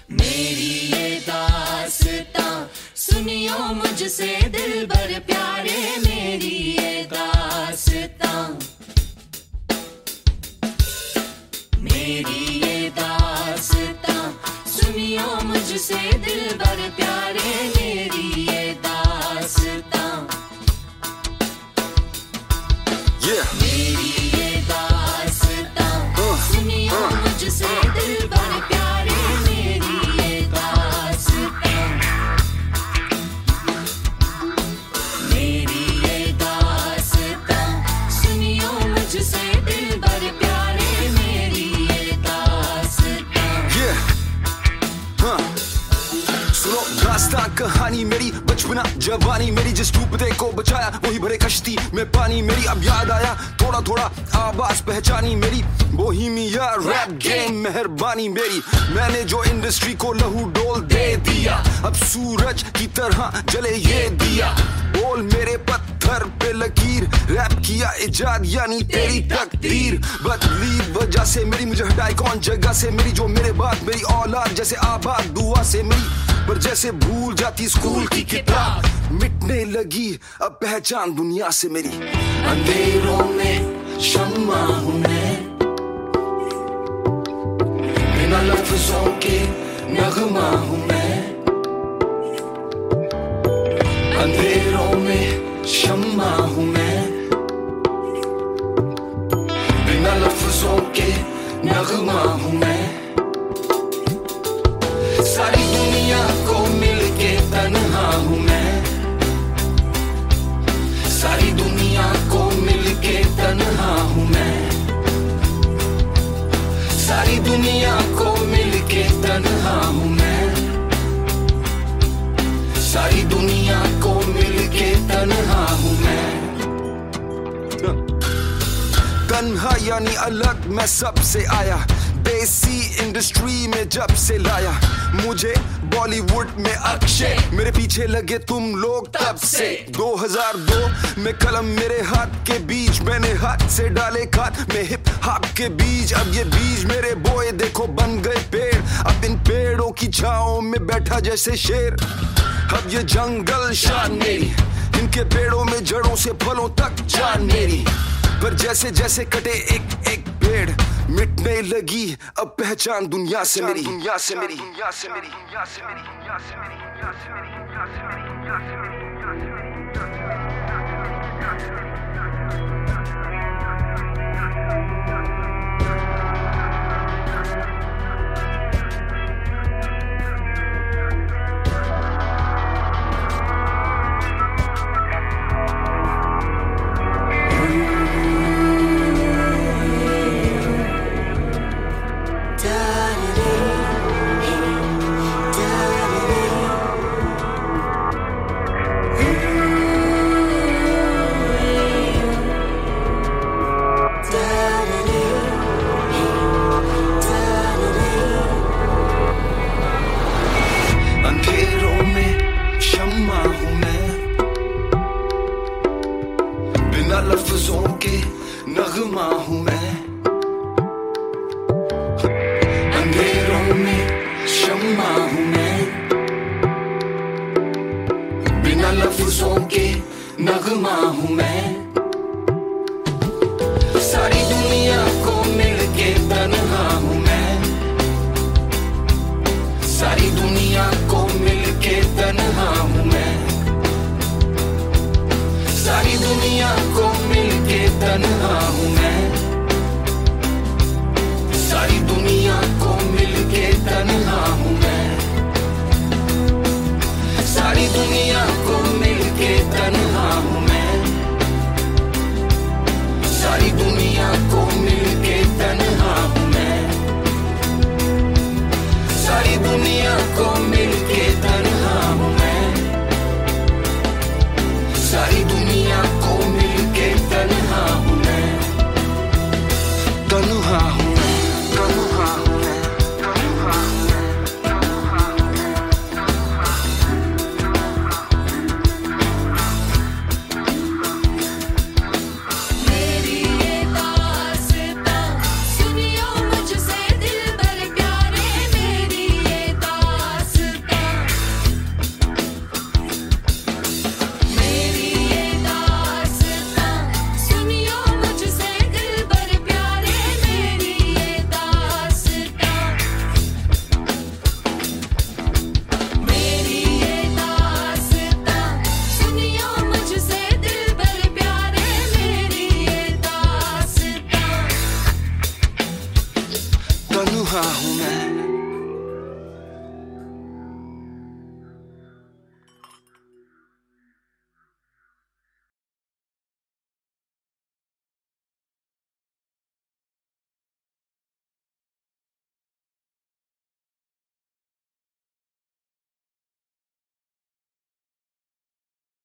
मेरी ये दास्तां सुनियो मुझसे दिलबर प्यारे, मेरी ये दास्तां, मेरी ये दास्तां सुनियो मुझसे दिलबर प्यारे, मेरी ये दास्तां, मेरी ये दास्तां सुनियो मुझसे दिलबर प्यारे, मेरी ये दास्तां, मेरी ये दास्तां सुनियो मुझसे दिलबर प्यारे, मेरी ये दास्तां। सुनो दास्तां कहानी मेरी, बचपना जवानी मेरी, जिस डूबते को बचाया वही भरे कश्ती में पानी मेरी। अब याद आया थोड़ा थोड़ा आवाज पहचानी मेरी, बोहेमिया रैप गेम मेहरबानी मेरी। मैंने जो इंडस्ट्री को लहू डोल दे दिया, अब सूरज की तरह जले ये दिया। बोल मेरे पत्थर पे लकीर, रैप किया इजाद यानी तेरी तकदीर। बदली वजह से मेरी, मुझे हटाए कौन जगह से मेरी, जो मेरे बाद मेरी औलाद जैसे आबाद दुआ से मेरी। पर जैसे भूल जाती स्कूल की किताब, मिटने लगी अब पहचान दुनिया से मेरी। अंधेरों में शम्मा हूँ मैं, बिना लफ्जों के नगमा हूँ मैं। अंधेरों में शम्मा हूँ मैं, बिना लफ्जों के नगमा हूँ मैं। सारी दुनिया को मिलके तन्हा हूँ मैं, सारी दुनिया को मिलके तन्हा हूँ मैं, सारी दुनिया को मिलके तन्हा हूँ मैं, सारी दुनिया को मिलके तन्हा हूँ मैं। तन्हा यानी अलग मैं सबसे आया, देसी इंडस्ट्री में जब से लाया मुझे बॉलीवुड में अक्षय। मेरे पीछे लगे तुम लोग तब से, 2002 में कलम मेरे हाथ के बीच, मैंने हाथ से डाले खाद में हिप हॉप के बीज। अब ये बीज मेरे बोए देखो बन गए पेड़, अब इन पेड़ों की छाओं में बैठा जैसे शेर। अब ये जंगल शान मेरी, इनके पेड़ों में जड़ों से फलों तक जान मेरी। पर जैसे जैसे कटे एक एक पेड़, मिटने लगी अब पहचान दुनिया से मेरी, दुनिया से मेरी, दुनिया से मेरी, दुनिया से मेरी, दुनिया से मेरी, दुनिया से मेरी, दुनिया से मेरी, दुनिया से मेरी। लफ्जों के नगमा हूँ मैं, अंधेरों में शम्मा हूँ मैं, बिना लफ्जों के नगमा हूँ मैं। सारी दुनिया को मिलके तन्हा हूँ मैं, सारी दुनिया को मिलके तन्हा हूँ मैं, सारी दुनिया को मिलके तन्हा हूँ मैं, सारी दुनिया को मिलके तन्हा हूँ मैं, सारी दुनिया को मिलके तन्हा हूँ मैं, सारी दुनिया को मिलके तन्हा हूँ मैं, सारी दुनिया को मिलके तन्हा हूँ मैं, सारी दुनिया